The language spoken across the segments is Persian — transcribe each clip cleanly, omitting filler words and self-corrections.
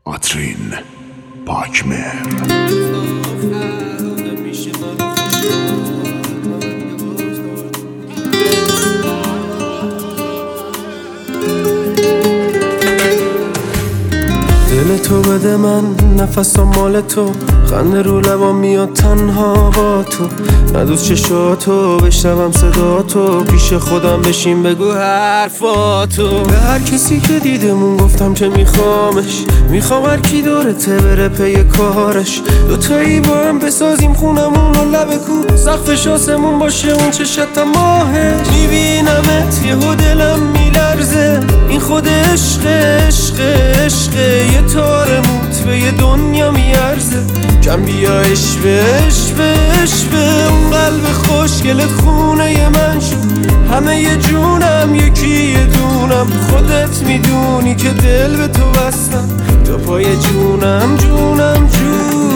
آترین پاکمهر. دل تو بده من، نفسم مال تو، خنده رو لبام میاد تنها با تو، ندوز چشاتو بشنوم صدا تو، پیش خودم بشین بگو حرفاتو. به هر کسی که دیدمون گفتم که میخوامش، میخوام هر کی دورته بره پی کارش، دوتایی با هم بسازیم خونمون و لب کو، سقفش آسمون باشه اون چشت ماهش. میبینمت یهو دلم میلرزه، این خود عشق عشق عشق، یه تار موت به یه دنیا میارزه. کم بیا عشوه عشوه عشوه، اون قلب خوشگلت خونه من شد، همه یه جونم یکی یه دونم، خودت میدونی که دل به تو بستم، تو پای جونم جونم جونم.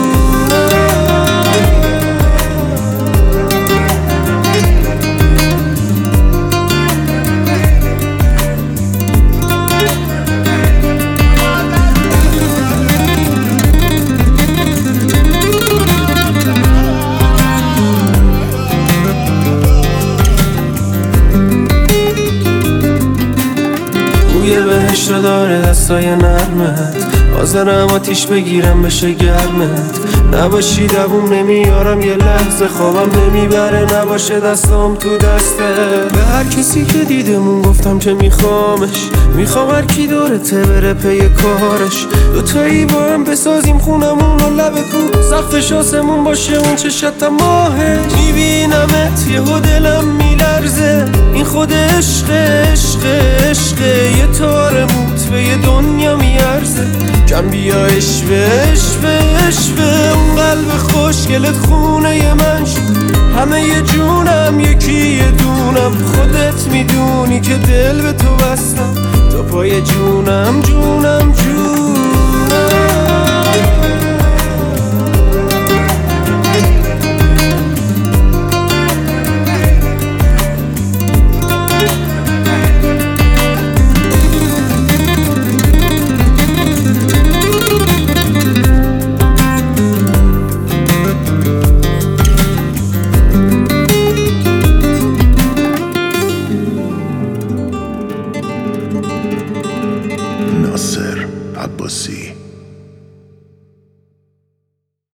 بوی بهشت رو داره دستای نرمت، حاضرم آتیش بگیرم بشه گرمت، نباشی دووم نمیارم یه لحظه، خوابم نمیبره نباشه دستم تو دسته. به هر کسی که دیدمون گفتم که میخوامش، میخوام هر کی دورته بره پی کارش، دوتایی با هم بسازیم خونمون و لب کو، سقفش آسمون باشه اون چشت ماهش. میبینمت یهو دلم میلرزه، این خود عشق عشق عشق، یه تار موت به یه دنیا میارزه. کم بیا عشوه عشوه عشوه، اون قلب خوشگلت خونه من شد، همه یه جونم یکی یه دونم، خودت میدونی که دل به تو بستم، تو پای جونم جونم جونم.